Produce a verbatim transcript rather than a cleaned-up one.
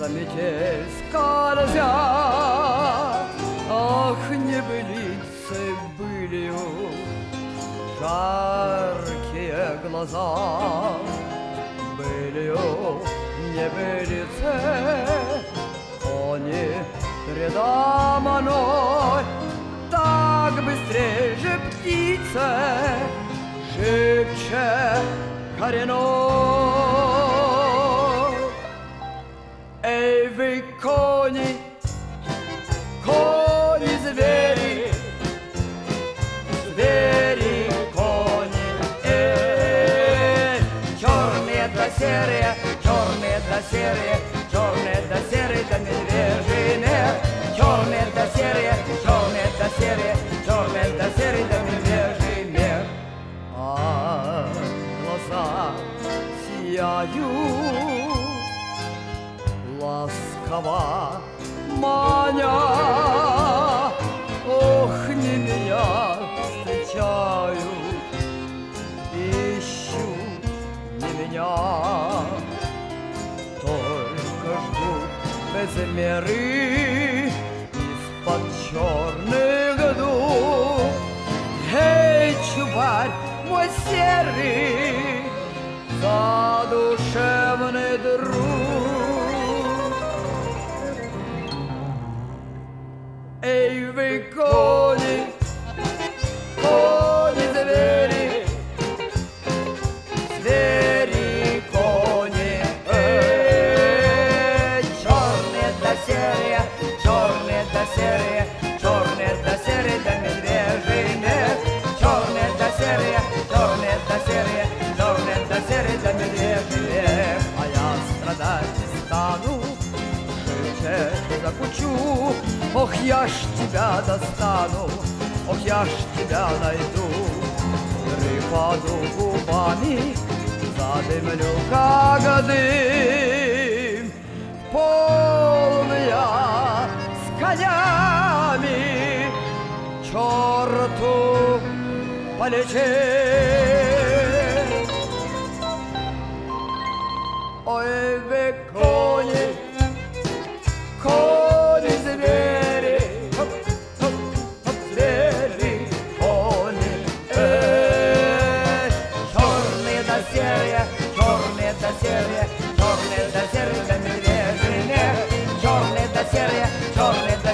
за метель скользя. Ах, небылицы былью, жаркие глаза, былью небылицы, они предо мной. Так быстрее же птица шепчет коренной. Эй, вы кони, кони звери, звери кони, эй, черные да серые, черные да серые, черные да серые да медвежий мех, черные да серые, черные да серые, черные да серые да медвежий мех. А глаза сияют ласково маня, ох, не меня встречают, ищут не меня, только ждут без меры из-под черных дуг. Эй, чубарь мой серый, задушевный друг. Эй, вы кони, кони звери, звери кони, эй, черные да серые, черные да серые, черные да серые да медвежий мех, черные да серые, черные да серые, черные да серые да медвежий мех. А я страдать не стану, жить закучу. Ох, я ж тебя достану, ох, я ж тебя найду. Припаду губами, задымлю как дым. Полная с конями черту полететь. Ой, вы кони, кони звери, хоп, хоп, хоп, звери, кони, эй, черные да серые, черные да серые, черные да серые да медвежий мех, черные да серые, черные да